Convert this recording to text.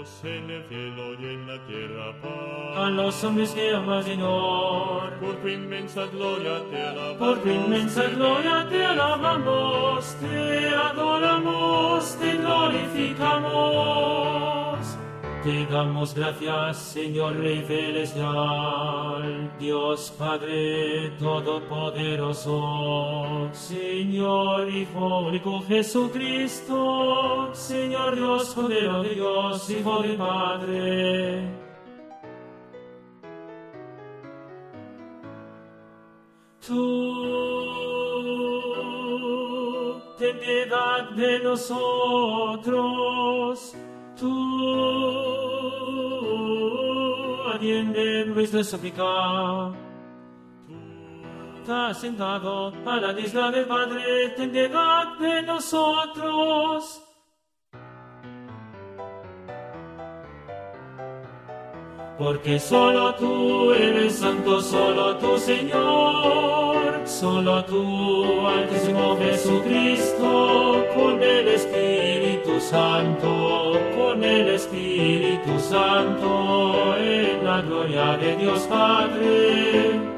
en el cielo y en la tierra paz. A los hombres que ama, Señor. Por tu inmensa gloria te alabamos. Por tu inmensa gloria te alabamos, te adoramos, te glorificamos. Te damos gracias, Señor Rey celestial, Dios Padre Todopoderoso, Señor Hijo único Jesucristo, Señor Dios, Cordero de Dios, Hijo del Padre. Tú, ten piedad de nosotros. Tú, atiende nuestra súplica. Tú, estás sentado a la diestra del Padre, ten piedad de nosotros. Porque solo tú eres santo, solo tú, Señor, solo tú, Altísimo Jesucristo, con el Espíritu Santo, con el Espíritu Santo, en la gloria de Dios Padre.